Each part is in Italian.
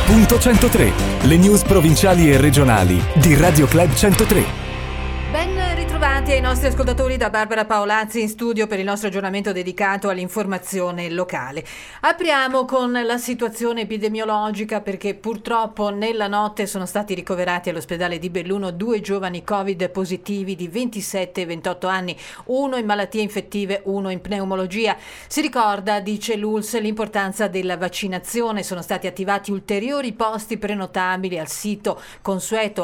103, le news provinciali e regionali di Radio Club 103. Ben ritrovati ai nostri ascoltatori da Barbara Paolazzi in studio per il nostro aggiornamento dedicato all'informazione locale. Apriamo con la situazione epidemiologica perché purtroppo nella notte sono stati ricoverati all'ospedale di Belluno 2 giovani Covid positivi di 27 e 28 anni, uno in malattie infettive, uno in pneumologia. Si ricorda, dice l'ULSS, l'importanza della vaccinazione. Sono stati attivati ulteriori posti prenotabili al sito consueto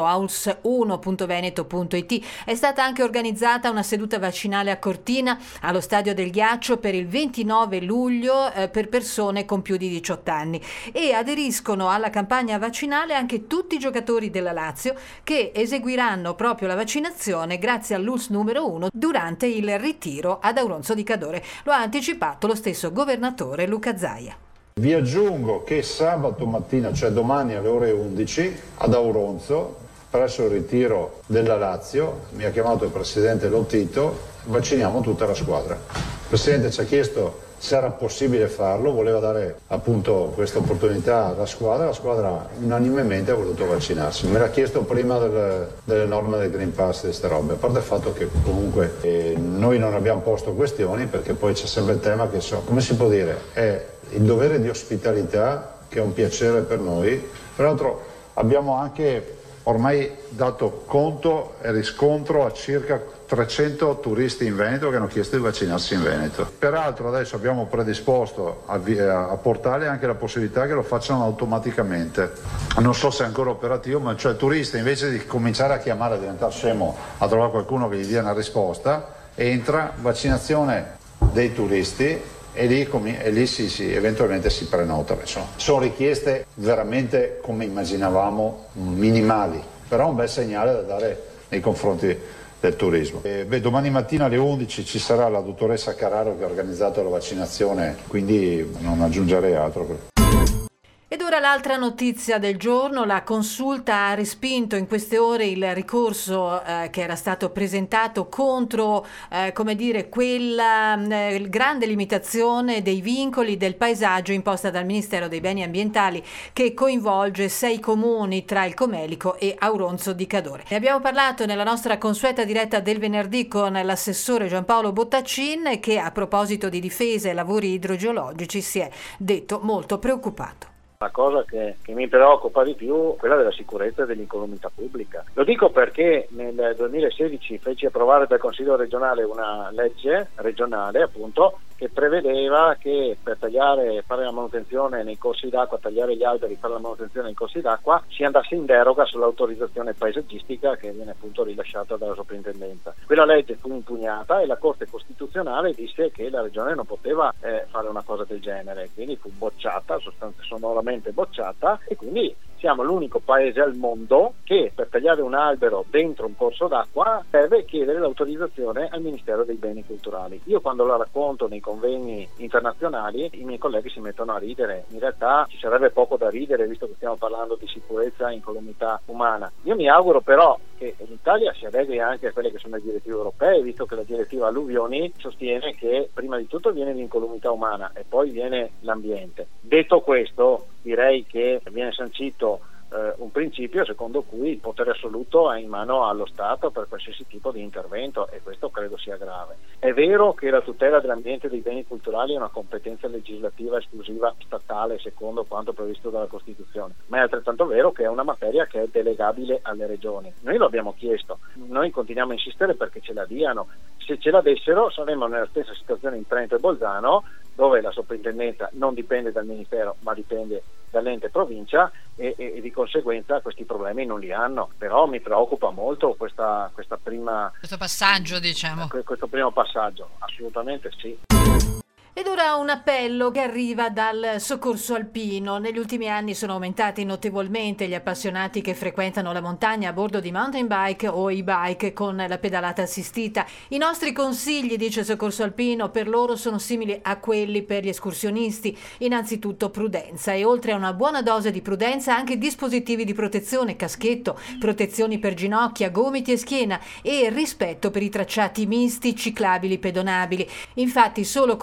auls1.veneto.it. È stata anche organizzata una seduta vaccinale a Cortina, allo Stadio del Ghiaccio, per il 29 luglio per persone con più di 18 anni. E aderiscono alla campagna vaccinale anche tutti i giocatori della Lazio che eseguiranno proprio la vaccinazione grazie all'ULSS numero 1 durante il ritiro ad Auronzo di Cadore. Lo ha anticipato lo stesso governatore Luca Zaia. Vi aggiungo che sabato mattina, cioè domani alle ore 11, ad Auronzo, presso il ritiro della Lazio, mi ha chiamato il presidente Lotito, vacciniamo tutta la squadra. Il presidente ci ha chiesto se era possibile farlo, voleva dare appunto questa opportunità alla squadra, la squadra unanimemente ha voluto vaccinarsi. Me l'ha chiesto prima delle norme del Green Pass e queste robe, a parte il fatto che comunque noi non abbiamo posto questioni, perché poi c'è sempre il tema che, come si può dire, è il dovere di ospitalità, che è un piacere per noi. Peraltro abbiamo anche ormai dato conto e riscontro a circa 300 turisti in Veneto che hanno chiesto di vaccinarsi in Veneto. Peraltro adesso abbiamo predisposto a portale anche la possibilità che lo facciano automaticamente. Non so se è ancora operativo, ma cioè il turista, invece di cominciare a chiamare, a diventare scemo, a trovare qualcuno che gli dia una risposta, entra, vaccinazione dei turisti, e lì eventualmente si prenota. Sono richieste veramente, come immaginavamo, minimali, però un bel segnale da dare nei confronti del turismo. Domani mattina alle 11 ci sarà la dottoressa Carraro che ha organizzato la vaccinazione, quindi non aggiungerei altro. Ed ora l'altra notizia del giorno: la Consulta ha respinto in queste ore il ricorso che era stato presentato contro quella grande limitazione dei vincoli del paesaggio imposta dal Ministero dei Beni Ambientali, che coinvolge 6 comuni tra il Comelico e Auronzo di Cadore. Ne abbiamo parlato nella nostra consueta diretta del venerdì con l'assessore Giampaolo Bottaccin, che a proposito di difesa e lavori idrogeologici si è detto molto preoccupato. La cosa che mi preoccupa di più è quella della sicurezza e dell'incolumità pubblica. Lo dico perché nel 2016 feci approvare dal Consiglio regionale una legge regionale, appunto, che prevedeva che per fare la manutenzione nei corsi d'acqua, tagliare gli alberi, fare la manutenzione nei corsi d'acqua, si andasse in deroga sull'autorizzazione paesaggistica che viene appunto rilasciata dalla soprintendenza. Quella legge fu impugnata e la Corte Costituzionale disse che la regione non poteva fare una cosa del genere, quindi fu bocciata, sonoramente bocciata, e quindi siamo l'unico paese al mondo che per tagliare un albero dentro un corso d'acqua deve chiedere l'autorizzazione al Ministero dei Beni Culturali. Io quando la racconto nei convegni internazionali i miei colleghi si mettono a ridere. In realtà ci sarebbe poco da ridere, visto che stiamo parlando di sicurezza e incolumità umana. Io mi auguro però che l'Italia si adegui anche a quelle che sono le direttive europee, visto che la direttiva alluvioni sostiene che prima di tutto viene l'incolumità umana e poi viene l'ambiente. Detto questo, direi che viene sancito un principio secondo cui il potere assoluto è in mano allo Stato per qualsiasi tipo di intervento, e questo credo sia grave. È vero che la tutela dell'ambiente e dei beni culturali è una competenza legislativa esclusiva statale secondo quanto previsto dalla Costituzione, ma è altrettanto vero che è una materia che è delegabile alle regioni. Noi lo abbiamo chiesto, noi continuiamo a insistere perché ce la diano. Se ce la dessero saremmo nella stessa situazione in Trento e Bolzano, dove la soprintendenza non dipende dal Ministero ma dipende dall'ente provincia e di conseguenza questi problemi non li hanno. Però mi preoccupa molto questo passaggio, questo primo passaggio, assolutamente sì. Ed ora un appello che arriva dal soccorso alpino. Negli ultimi anni sono aumentati notevolmente gli appassionati che frequentano la montagna a bordo di mountain bike o e-bike con la pedalata assistita. I nostri consigli, dice il soccorso alpino, per loro sono simili a quelli per gli escursionisti. Innanzitutto prudenza, e oltre a una buona dose di prudenza anche dispositivi di protezione, caschetto, protezioni per ginocchia, gomiti e schiena, e rispetto per i tracciati misti, ciclabili, pedonabili. Infatti solo con il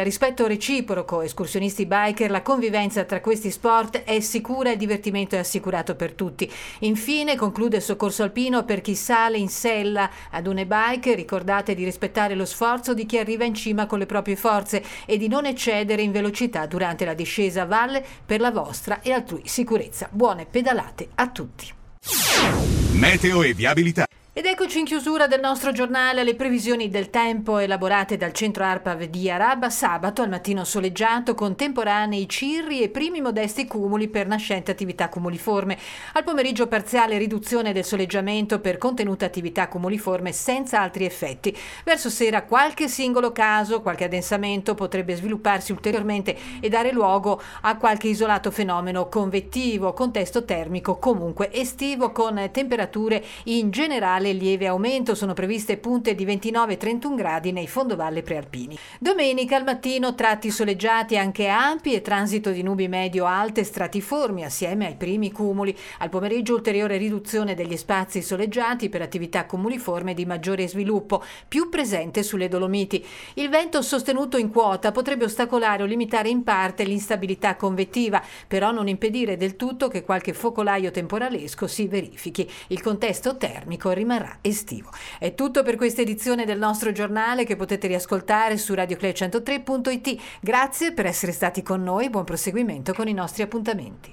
rispetto reciproco, escursionisti biker, la convivenza tra questi sport è sicura e il divertimento è assicurato per tutti. Infine conclude il soccorso alpino: per chi sale in sella ad un e-bike, ricordate di rispettare lo sforzo di chi arriva in cima con le proprie forze e di non eccedere in velocità durante la discesa a valle per la vostra e altrui sicurezza. Buone pedalate a tutti. Meteo e viabilità. Ed eccoci in chiusura del nostro giornale. Le previsioni del tempo elaborate dal centro ARPAV di Araba: sabato al mattino soleggiato con temporanei cirri e primi modesti cumuli per nascente attività cumuliforme. Al pomeriggio parziale riduzione del soleggiamento per contenuta attività cumuliforme senza altri effetti. Verso sera qualche singolo caso, qualche addensamento potrebbe svilupparsi ulteriormente e dare luogo a qualche isolato fenomeno convettivo. Contesto termico comunque estivo con temperature in generale lieve aumento. Sono previste punte di 29-31 gradi nei fondovalle prealpini. Domenica al mattino tratti soleggiati anche ampi e transito di nubi medio-alte stratiformi assieme ai primi cumuli. Al pomeriggio ulteriore riduzione degli spazi soleggiati per attività cumuliforme di maggiore sviluppo, più presente sulle Dolomiti. Il vento sostenuto in quota potrebbe ostacolare o limitare in parte l'instabilità convettiva, però non impedire del tutto che qualche focolaio temporalesco si verifichi. Il contesto termico rimarrà estivo. È tutto per questa edizione del nostro giornale, che potete riascoltare su radioclub103.it. Grazie per essere stati con noi, buon proseguimento con i nostri appuntamenti.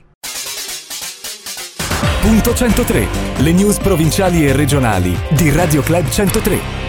Punto 103, le news provinciali e regionali di Radio Club 103.